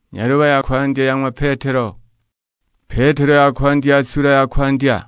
nyaruba yakwandya yangwa Petero yakwandya sura yakwandya.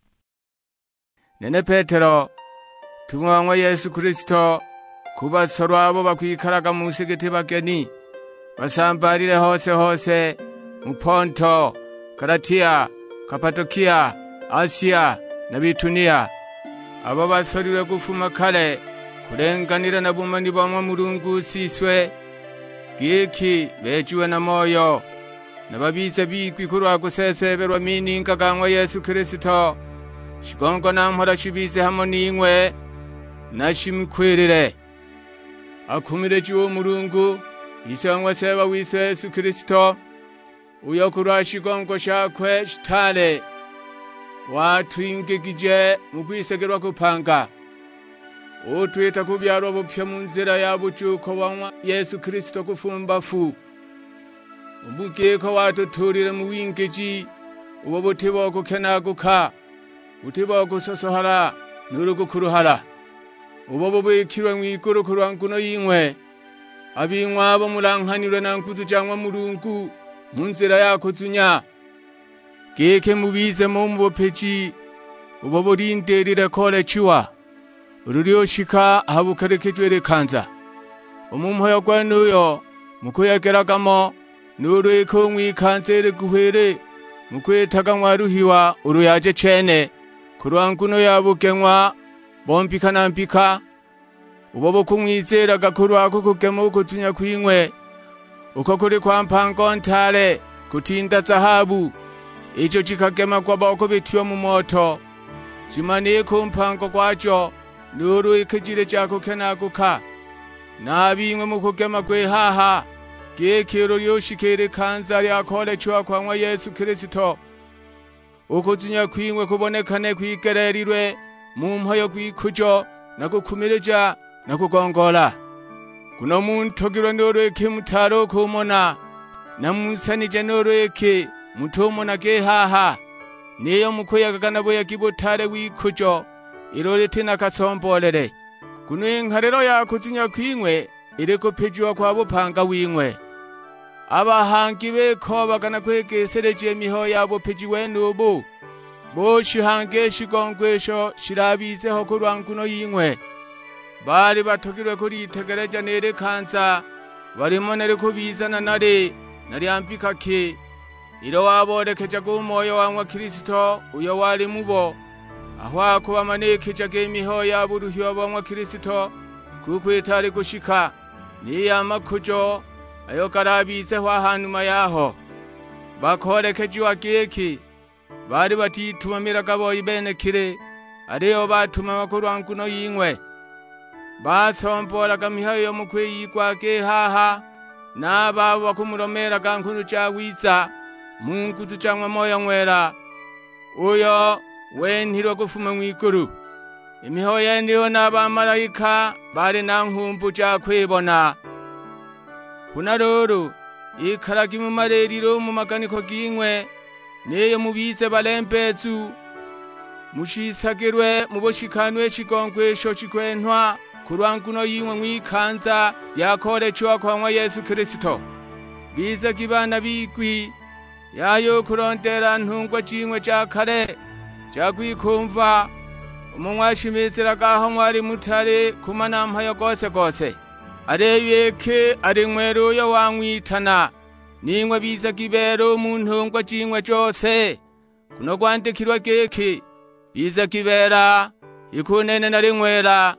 Nene Petero tumwangwa Yesu Kristo kubasoro abo bakwikaraga mu nsigiti bageni basambarire hose mu Ponto, Galatiya, Kapadokiya, Asiya na Bituniya. Abo basorire gufuma kale kurenganira na bumani bamwe Mulungu siswe giki bejuwe na moyo nababize bigwi kurwa guseseberwa mininga gangwa Yesu Kristo shigongo nampora shibize hamo n'ingwe nashimikwirire akumire juwo Mulungu isangwa seba wiswe Yesu Kristo uyo kurwa shigongo shakwe shitale watwingegije mu kwisegerwa kupanga utwita kubyaro bupya mu nzira ya bucuko wanywa Yesu Kristo kufumbafu ubukeko watuturire mu wingeji ubo butibo kukenaguka butibo kusosohara nurugo kuruhara ubo bubikirwe mw'iguru kurwanguno y'inkwe abinkwabo murankanirwe na nkuzu cyangwa Mulungu mu nzira yako zunya geke mubize mu mbopeji ubo burinderire kole chiwa ururyoshika habukarekejwe rekanza umumhoyo gwanuyo mukuyageragamo nureko mwikanzere guhere mukwetaga mwaruhiwa uruyaje cene kurwanguno yabugenwa bombika nampika ubobo kumwizera gakuru ako kugemo kutunya kwinkwe uko kuri kwa mpango ntale kutinda zahabu ico cikagema kwabako bitiwe mu moto kimaniye ku mpango kwaco nuru ikijire jako kenaguka nabimwe mu kugema kwehaha gekero ryoshikere kanza yakole cyo kwanywa Yesu Kristo ukuzunya kwinkwe kubonekane kwigererirwe mu mpoyo kwikujo nagukumireja nakugongola kuno muntogirwe noreke mutaro kumona namusanije noreke mutumona gehaha niyo mukuyagana boya kibutare wikujo irorete nakasombolere kuno inkarero yakuzunya kwinkwe ireko pejwa kwa bupanga winkwe abahangi beko bagana kwegesereje miho yabo pejiwe nubu boshihange shigongwesho shirabizeho kurwanguno yinkwe bari batogirwe kuri itegereja nere kanza barimo nere kubizana nari ambika ke iro waborekeja gumoyo wanywa Kristo uyo wari mubo aho akuba manekeja gemiho yabo ruhiyo banywa Kristo kukwitari gushika ni amakujo ayo karabize wa hanuma yaho bakorekeje wageki bari batitumamira gabo ibenekire ariyo batuma makurwanguno yinkwe basombora gamihayo yo mukwiyigwa gehaha nababo bakumuromera gankuru cawiza Mungu tucangwa moyo nwera uyo wenhirwa gufuma mw'iguru imihoya niyo n'abamarayika bari nankumbu cakwibona kunaroro ikaragi mu mareriro mu maganiko ginkwe neyo mubize balembezu mushisagirwe muboshikanwe shigongwesho shikwentwa kurwanguno yinkwe mwikanza yakore cyo kwanywa Yesu Kristo bize kibana bigwi yayo kurondera ntungwa cinkwe ca kare cagwikumva umwashimizira gaho mwari mutare kumana mpayo gose areyeke ari mwero yo wamwitana ninkwe biza kibero mu ntungwa cinkwe cose kuno gwandikirwa geke biza kibera ikunene nari nwera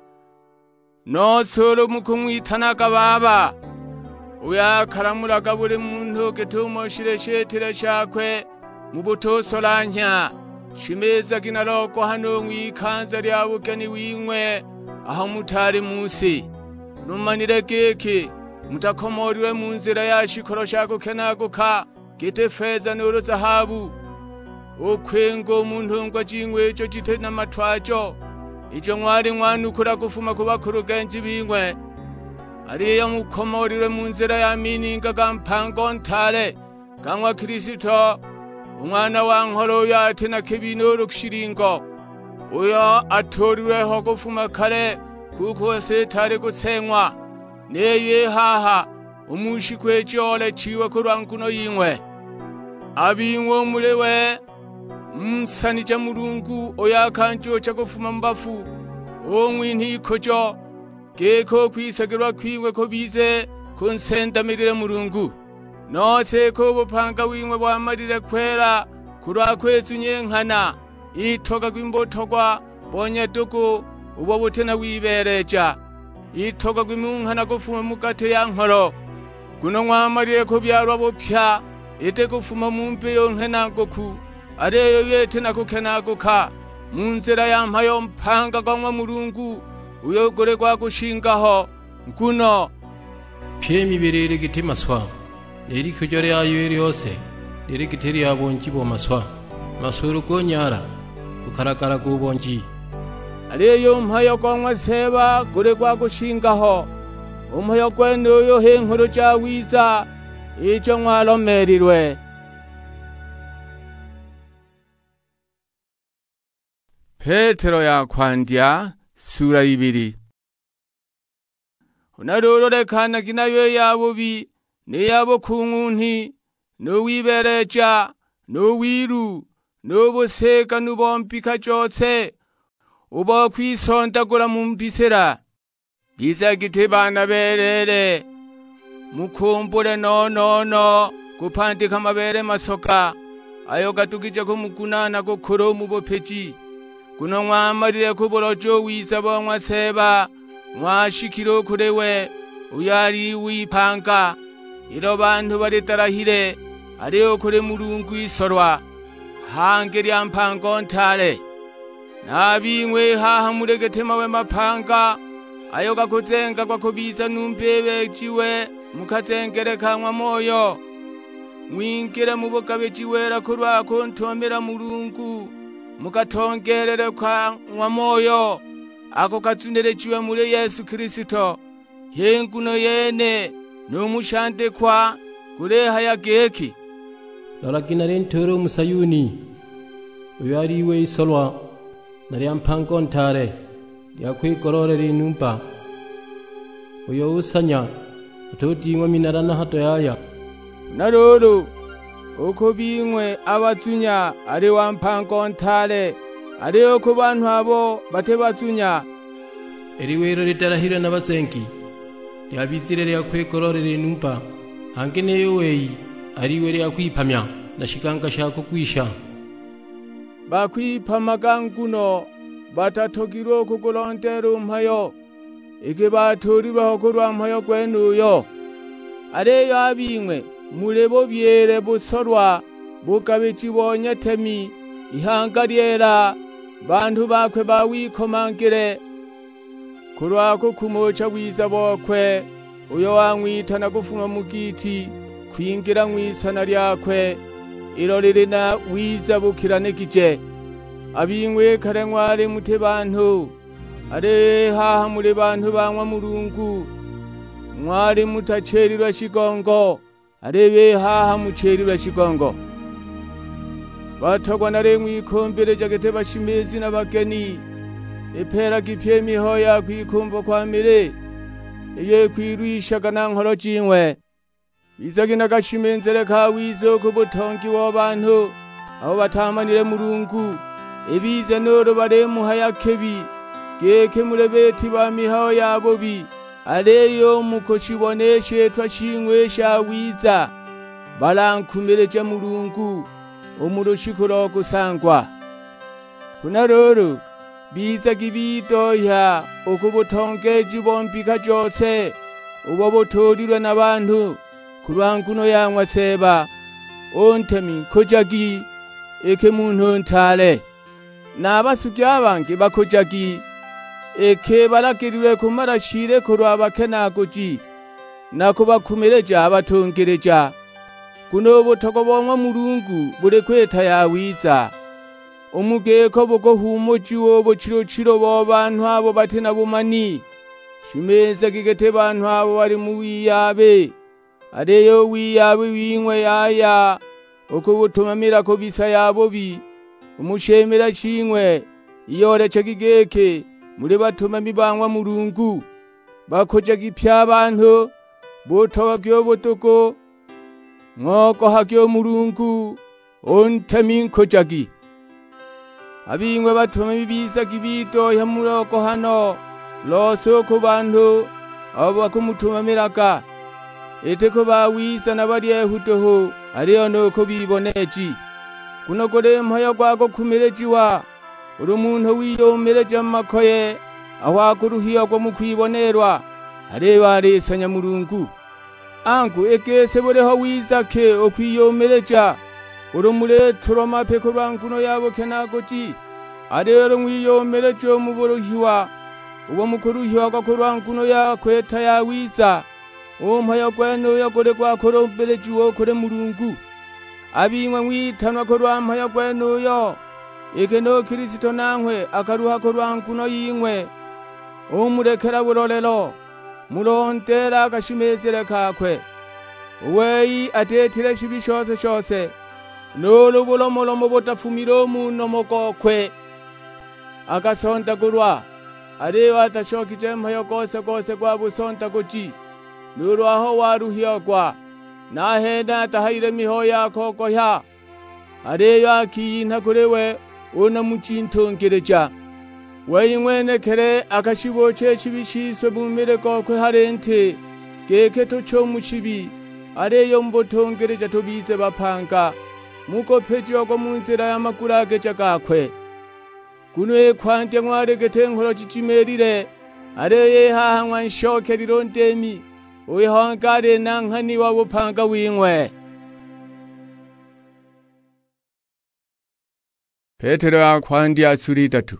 nosoro mu kumwitana gababa uyakaramuraga buri muntu gitumoshire shakwe mu butosolanya shimeza kinaroko hano mwikanza ryabugeni winkwe aho mutari musi numanire geke mutakomoriwe mu nzira yashikoro shako kenaguka gite feza n'uru zahabu ukwengo umuntu ngo cinkwe ico gite n'amatwajo ico mwari mwanukura gufuma kuba ku rugenzi binkwe ariyo mukomoriwe mu nzira ya mininga ga mpango ntale ganywa Kristo umwana wa nkoro yate na kebinoro kshiringo uyo atoriweho gufuma kare kuko setari gutsenywa neye haha umushikwe chole chiwe kurwa nkuno ying'we. Abing'we mulewe msani cha Mulungu oyakancho cha kufuma mbafu omwinhiko cho geko kwisagirwa kwing'we ko bize kunsendamirire Mulungu. Nose ko bupanga wing'we bwamarire kwera kurwa kwezu nyenkana itoka kwimbotogwa bonyaduku ubo butena wibereja itoka kwimunkana kufuma mugate ya nkoro kuno mwamariye kubyarwa bupya ite kufuma mumpe yonkenangoku areyo yete nakukenaguka mu nzira yampayo mpanga kwa Mulungu uyogore kwa gushingaho nkuno pye mibirere gitimaswa neri kujore ayo eri hose neri kiteri abonji bo maswa masuru konyara ukarakara kubonji areyo mpayo kwa seba gore kwa gushingaho umpayo kwene uyo henkuru cawiza ico mwalomerirwe. Petero yakwandya sura 2. Unarorolekana kinayo yabubi niyabo kungunti nowibereja nowiru nobuseka nubompika cyose ubo kwisondagura mu mbisera biza gitebana berere mukumbure no kupandika mabere masoka ayo gatukije ko mukunana ko koro mu bopeji kuno mwamarire kuborojo wiza bo seba mwashikiro kurewe uyari wipanga iro bantu baritarahire ariyo kure Mulungu isorwa hangeri ampango ntale nabing'we haha muregetema we mapanga ayo gakuzenga kwa kubiza numbebe jiwe mukazengereka moyo mwingire mu bugabe jiwera kurwa kontomera Mulungu mukatongerere kwa moyo ako katsunere jiwe muri Yesu Kristo henguno yene numushande kwa kureha ya geki lalakina rentoro musayuni uyari we isolwa nari ampango ntare yakwikororera inumpa uyo usanya atodingwa minarana hato yaya naroro uko bing'we abatunya ari wampango ntare ariyo ku bantu abo bate batunya eriwero ritarahira n'abasenki ryabizire yakwikororera inumpa hangeneyo weyi ariwe yakwipamya ndashikanga shako kwisha bakwipamaga nguno batatogirwe kugulondera umpayo iki baturirwaho kurwa mpayo gwenuyo areyo abing'we murebo byere busorwa bugabe kibonye temi ihanga ryera bantu bakwe bawikomangire kurwako kumocha wiza bokwe uyo wamwitana gufuma mu giti kwingira mwisana ryakwe irorerena wiza bukiranekije abing'we kare mwari mute bantu are haha muri bantu banywa Mulungu mwari mutacerirwa shigongo arebe haha mucerirwa shigongo batogwa nare mwikombere jagete bashimezi n'abageni epera gipye mihoya kwikumvo kwa mire iye kwirwishaga na nkoro jing'we bizagina gashimenzere ka wizo ku butongi w'abantu abo batamanire Mulungu ebize noro bare muhaya kebi geke murebeti ba mihayo yabo bi areyo mukoshiboneshe twashing'we shawiza barankumireje Mulungu umurushikuro gusangwa kunaroro biza gibidoya ukubutongeje bombika jose ubo botorirwe n'abantu kurwanguno yangwa seba ontemi kojagi eke muntu ntale nabasuvya bange bakojagi eke baragirirwe kumarashire kurwa kenagoji nako bakumireja abatongereja kuno butogobonwa Mulungu bure kweta yawiza umugeko bugo humoji wobo chiro bo bantu abo batena bumani shimeza gigete bantu abo bari mu wiyabe areyo wiyabe wing'we yaya ukubutumamira ko bisa yabo bi umushemera shing'we iyore cegigeke muri batuma mibangwa Mulungu bakoja gipya abantu butoka kyobutuku ng'oko hakyo Mulungu ontaminkhojagi abingwe batuma bibiza kibitoya muloko hano lose ku bantu abo bakumutumamiraga ete ko bawiza nabalyehutoho ariyo nuko biboneji kuno kole mpoyo gwako kumirejiwa uri umuntu wiyomereje amakoye aho akuruhiyo ko mukwibonerwa areba aresanya Mulungu angu egese boreho wizake okwiyomereja uri mureturo mapeko rwankuno yabo kenagoji arero mwiyomereje muborohiwa uwo mukuruhiwa kwa rwankuno yakweta yawiza umpoyo gwenu yagore gwakorombereje uwo kore Mulungu abimwe mwitanwa ko rwampoyo gwenu yo ike no Kristo nankwe akaruha ko rwankuno yimwe umurekera burorero murondera agashimezere kakwe uweyi atetire shibi shose shose n'olubulomolomo butafumira omuno mugokwe agasondagurwa ariyo atashokije mpoyo gose gose gwa busondaguji n'urwaho waruhiyogwa nahenda atahayire miho yako gohya ariyo akiyinta kurewe unamucintongereja weyimwenekere akashiboce cibishiswe mumire gokwe harente geke toco mucibi ariyo mbotongereja tobize bapanga mukopejiwako munzira y'amagurageja gakwe kuno ekwandya mwaregete nkoro cicimerire ariyo yehahanwa nshoke rirondemi uyihongare nankani wa bupanga wingwe. Petero akwandya sura 3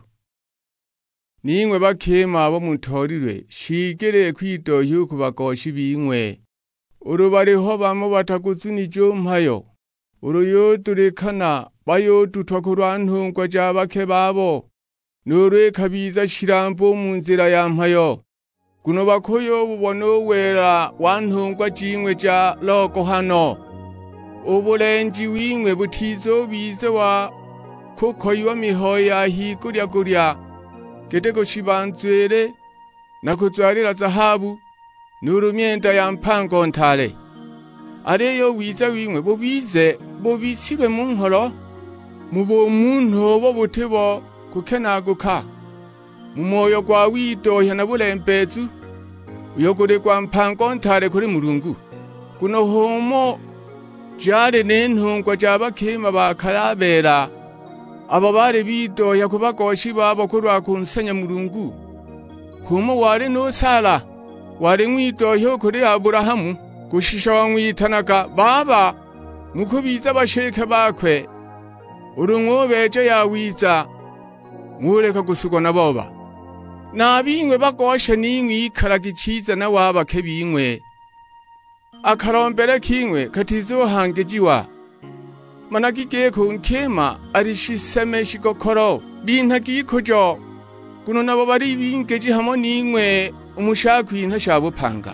ningwe bakema abo mutorirwe shigere kwidohya kubagoshi bingwe urubariho bamo bataguzunije umpayo uruyodurekana bayodutwa ku rwantungwa jabake babo n'urwekabiza shirambo mu nzira ya mpayo kuno bakoyo bubona wera wantungwa jimwe ja loko hano ubulenji wingwe butizo bize wa kuko yiwa mihoya higurya getego shibanzwere nakuzwarira zahabu n'urumyenda ya mpango ntale ariyo wiza wimwe bubisirwe mu nkoro mubo muntu bo butebo kukenaguka mu moyo gwa widohya na bulembezu uyogore kwa mpango ntale kuri Mulungu kuno homo jare n'intungwa jabakema bakarabera abo bari bidohya kubagoshi babo kurwa kunsanya Mulungu humo wari no sala wari mwidohya kuri Aburahamu gushisha wamwitanaga baba mukubiza basheke bakwe urumwobeje yawiza mureka gusugwa na boba nabingwe bagoshe n'ingwe ikaraga iciza na wabake bingwe akarombere kingwe katizohangejiwa managigiye ku nkema arishiseme shigokoro bintagikojo kuno nabo bari bingeji hamo n'ingwe umushakwi shabupanga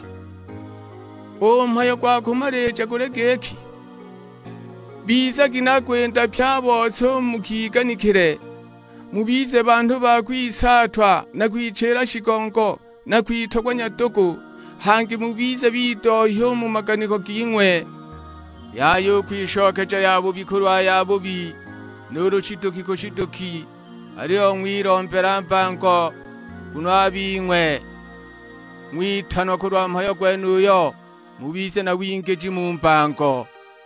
mpayo gwakumareja kuregeki biza ginagwenda pyabotse mukiganikire mubize bantu bakwisatwa nakwicera shigongo nakwitogwa nyadogo hangi mubize bidohyo mu maganiko gingwe yayo kwishokeja yabo bikurwa yabo bi n'uruciduki kushiduki ariyo mwirombera mpango kuno abingwe mwitanwa kurwa mpayo gwenuyo mubize na wingeji mu mpango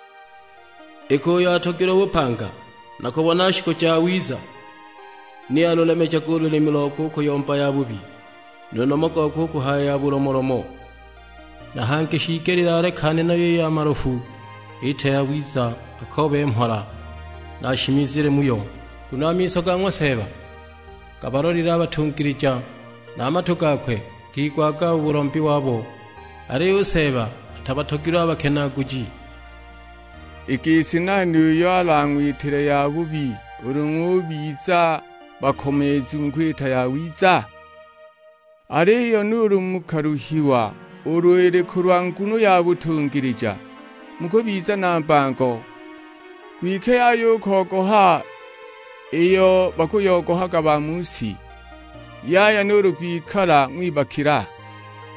eko yatogera bupanga nakobona shiko cyawiza ni aloleme cyakuru limiloko ko yompa yabubi nono mako ko ko haya buromoromo na hanke shikerira kane nayo ya marofu ite yawiza akobe mpora na shimizire muyo kunami sogangwa seba kabarorira abatungirija na amatokakwe kigwaga uburombi wabo ariyo seba atabatogira abakenaguji ikisina niyo alangwitire yabubi urumwobiza bakomeza unkwita yawiza ariyo nurumukaruhiwa urwere kurwanguno yabutungirija muko biza nambango wike yayo kogoha iyo bakuyogohaga bamusi yaya nurugwikara mwibakira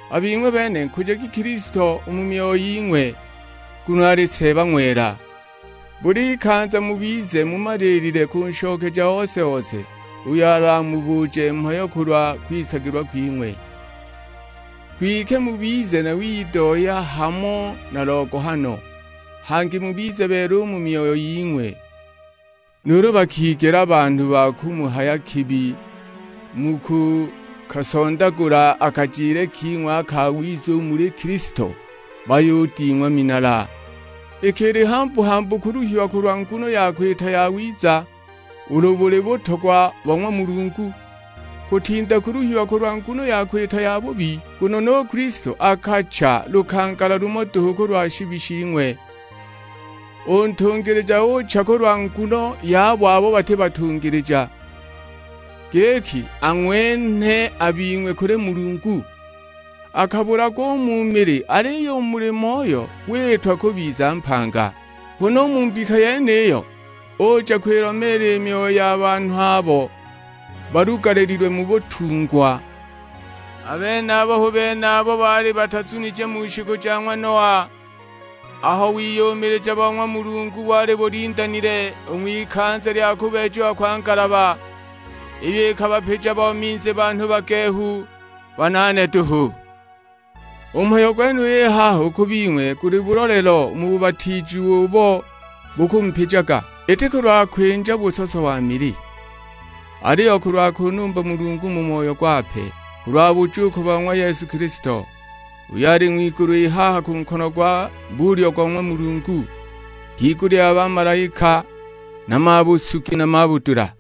abing'we bene nkujagi Kristo umumyoyo ying'we kuno ari seba ng'wera. Buri kanza mubize mumarerire kunshokeja hose hose, uyara mubuje mpayo kurwa kwisagirwa kwing'we. Kwike mubize na widoya hamo na rogo hano, hangi mubize beru mu myoyo ying'we. Nuro bakigera abantu bakumuhaya kibi, muku kasondagura akajire king'wa kawizo muri Kristo, bayuting'wa minala. Ekere hampu kuruhiwa kurwankuno yakweta yawiza, urubure butogwa bong'wa Mulungu. Kutinda kuruhiwa kurwankuno yakweta yabubi, kuno no Kristo akacha lukangala rumotuhu kurwashibishing'we. Ontungereja ocha kurwankuno yabo abo bate batungereja. Geki angwene abing'we kure Mulungu. Akabura ko mumiri ariyo umurimoyo wetwa ko biza mpanga. Hono mumbika yeneyo oja kwiromera imyoyo y'abantu abo barugarerirwe mu botungwa. Abene abo bari batazunije mu shigo cyangwa Noa, aho wiyomereje abanywa Mulungu ware borindanire umwikanze lyakubeje wakwangaraba. Ibi kabapeja baminze bantu bakehu banane duhu. Umhayo gwenu yehaho kubing'we kuri burorero mu bubatiji ubo bukumpijaga. Ete kurwa kwenja busoso wa miri. Ariyo kurwa kunumba Mulungu mu moyo gwape. Kurwa bujuko banywa Yesu Kristo. Uyari mwiguru ihaha ku nkono gwa buryo gwanywa Mulungu. Higuri abamarayika n'amabusuki n'amabudura.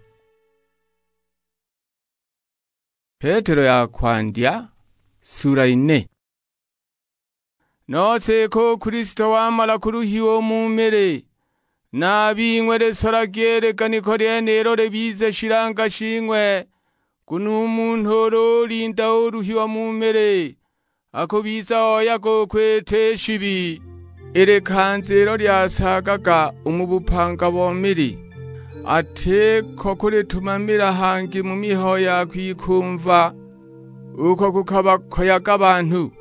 Petero yakwandya sura 4. Notse ko Kristo wamala kuruhiwo mu mere, nabing'we resora ryerekana ko ryenero rebize shiranga shing'we, kuno umuntu rorinda uruhiwa mu mere, ako biza oya ko kwetesha ibi. Ere kanzero ryasagaga umubupanga bomiri, ate ko kuritumamira hangi mu mihoya kwikumva, uko kukaba koyaga abantu.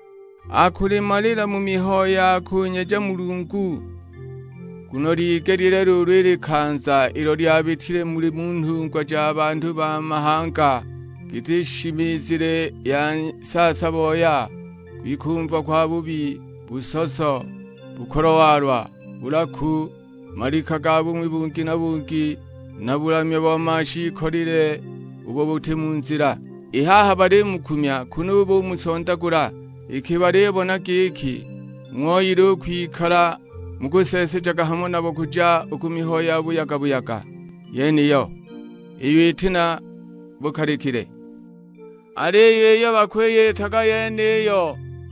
Akurimarira mu mihoya kunyeja Mulungu. Kuno rigerire rurere kanza iro ryabitire muri muntungwa j'abantu b'amahanga, gitishimizire ya sasa boya, kwikumva kwa bubi, busoso, bukorowarwa, buraku, marika gabumwe bungi na bungi, naburamye b'amashi korire, ubo bute mu nzira. Ihaha bare mukumya kuno ubo musondagura. Ikibarebona giki mwoyiro kwikara mugusesejaga hamwe nabo kuja ukumihoya buyaga yeniyo ibitina bukarikire areyeyo bakweye taga yeneyo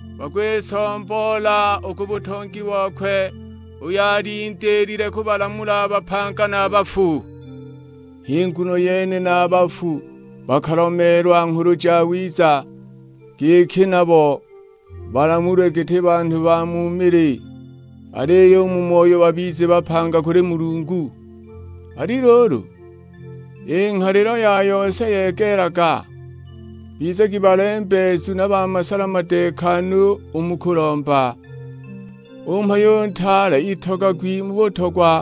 bakwesombola ukubutongi wakwe uyarinderire kubalamula abapanga n'abafu. Hinguno yene n'abafu bakaromerwa nkuru jawiza giki nabo baramureke bantu bamumire, areyo mu moyo babize bapanga kure Mulungu. Ari roro inka rero yayose yegeraga bize kibalembe n'abamasala matekano umukuromba. Umpayo ntara itoga kwimubotogwa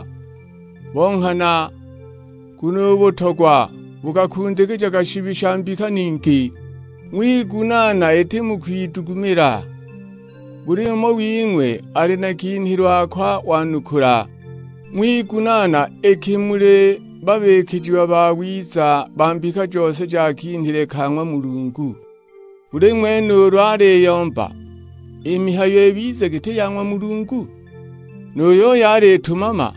bonkana kuno botogwa bugakundegeje gashibishambika ningi mwigunana ete mukwitugumira. Burimo wing'we ari na kintu akwa wanukura. Mwigunana ekimure babekejiwa bawiza bambika jose ja kintire kanwa Mulungu. Buremwe n'urware yomba imihayo ebize gite yanwa Mulungu. Noyo yare tumama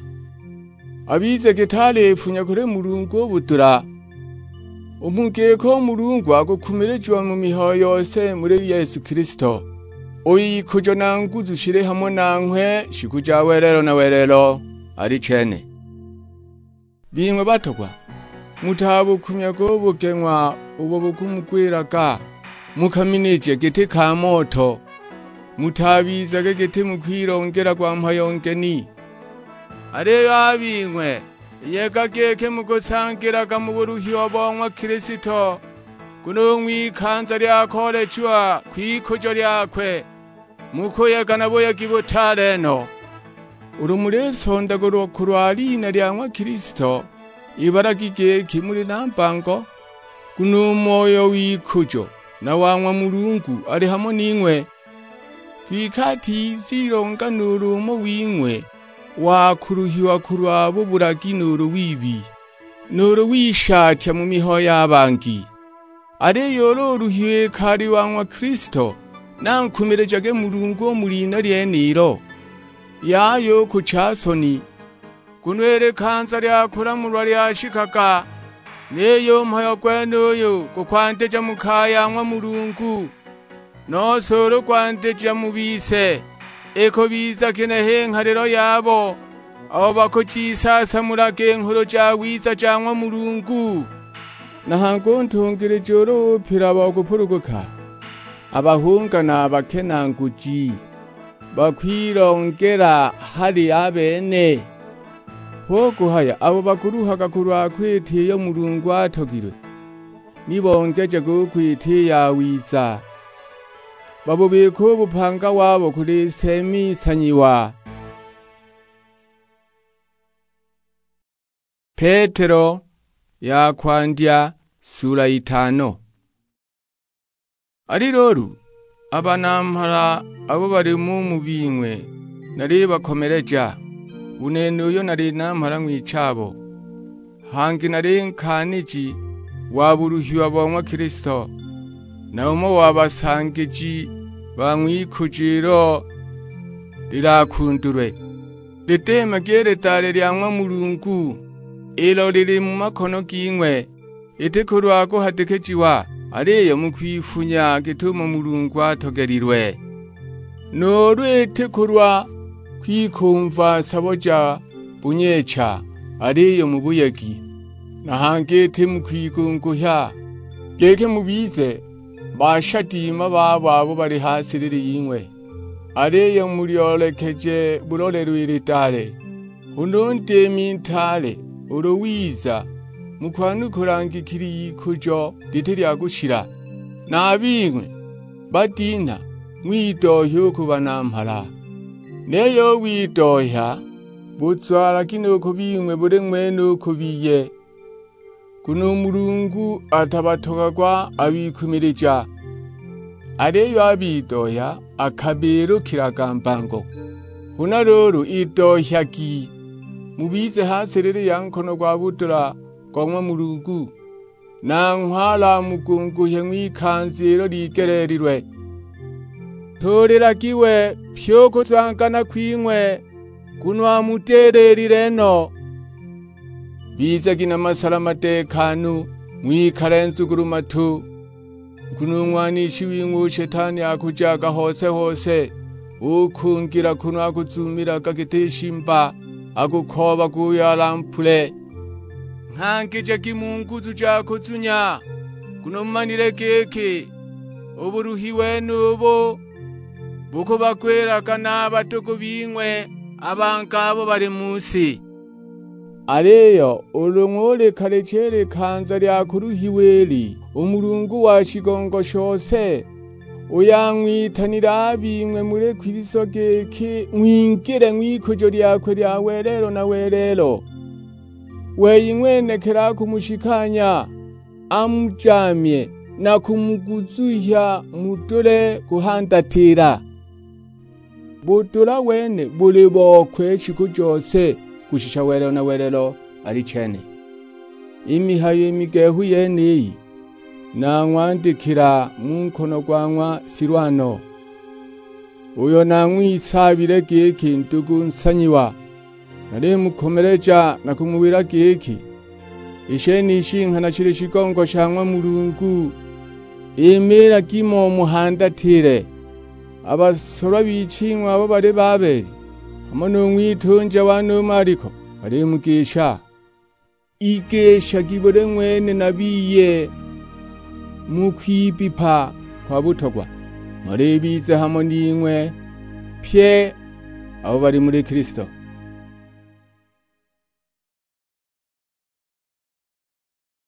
abize gitale funya kure Mulungu budura. Umugeko Mulungu agukumirejwa mu mihayo yose muri Yesu Kristo. Oyi kujo nanguzu shire hamwe nankwe shikuja werero na werero ari cene. Bing'we batogwa mutabukumya ko bugenwa ubo bukumugwiraga mukaminije gite ka moto mutabiza gete mukwirongera kwa mpayongeni. Areyo abing'we yega geke mugusangiraga mu buruhiyo bonywa Kristo kuno ngwikanza lyakolechwa kwikujo lyakwe mukuyagana buyagi butale no. Urumulesondago lwa lina lya ng'wa Kristo ibaragigeki muri nambango kuno moyo wikujo na wangwa Mulungu ari hamo n'ingwe kwikati zironga n'urumo w'ingwe wakuruhiwa kurwabo buragi n'uru wibi n'uru wishatya mu miho y'abangi ari yororuhiwe kari wangwa Kristo nankumirejage Mulungu wo mulina lyeniro yayo ku casoni kunwere kanza lyakuramurwa lyashikaga neyo mpoyo gwenuyu kukwandeja mukayangwa Mulungu nosoro kwandeja mubise eko biza kene henkarero yabo abo bakucisasa murage nkuru jawiza jangwa Mulungu nahango ntungireje uropira bagupuruguka abahunga n'abakenanguji bakwirongera hari abene hoguhaya abo bakuruhaga kurwa kwitiye Mulungu atogirwe nibongeje gukwitiye yawiza babubika ubupanga wabo kuri semisanyiwa. Petero yakwandya sura 5. Ari roru abanampara abo bari mu mubingwe nari bakomereja unene uyo nari nampara mw'icabo hangi nari nkaniji waburuhiwa bongwa Kristo na umo wabasangiji bamwikujiro lirakundurwe litema geretare lyangwa Mulungu ilo lili mu makono g'ingwe itekurwako hatekejiwa ariyo mukwifunya gituma Mulungu atogerirwe norwetekurwa kwikumva saboja bunyeca ariyo mu buyegi nahangete mukwigunguhya geke mubize bashadima babo bari hasi riri yingwe ariyo muryolekeje burorerwiritare unonde mintale uruwiza mukwanu kurangikiri yikujo literya gushira nabingwe badina mwidohyo kubanampara neyo widohya butswara kino kubingwe bure mwene kubiye kuno Mulungu atabatogagwa abikumirija areyo abidohya akabero kiragambango hunaroro idohyagi mubize hasi riri yankono gwa budura gwa Mulungu nankwala mugunguhe mwikanziro ligererirwe toreragiwe pyoko zangana kwingwe kunwa mutererireno bize gina masala matekanu mwikarentsugurumatu kunumwanishi w'ingwe shetani akujaga hose hose ukungira kuno akuzumira gagiteshimba akukoba kuyalampule nkangije kimunguzu jakuzunya kunomanire keke uburuhiwe nubo buko bakweraga n'abatuku b'ingwe abangabo bari musi areyo urungure karecere kanza lyakuruhiweli Umulungu wa shigongo shose uyangwitanira abimwe mure kwirisogeke mwingire mwikujo lyakwe lya werero na werero weyingwenekera kumushikanya amujamye na kumuguzuhya mutule kuhandatira butula wene buli bokwe shiku jose kushisha werero na werero ari cene imihayo imigehu yeneyi nangwandikira munkono gwangwa Silwano uyo nangwisabire giki ndugu nsanyiwa nari mukomereja na kumubira giki isheni ishinka na chiri shigongo shangwa Mulungu imira gimo muhandatire abasora bicingwa abo bari baberi amono mwitunje wano mariko bari mugisha igesha gibore mwene nabiye mukwipipa kwa butogwa murebize hamwe n'ingwe pye abo bari muri Kristo.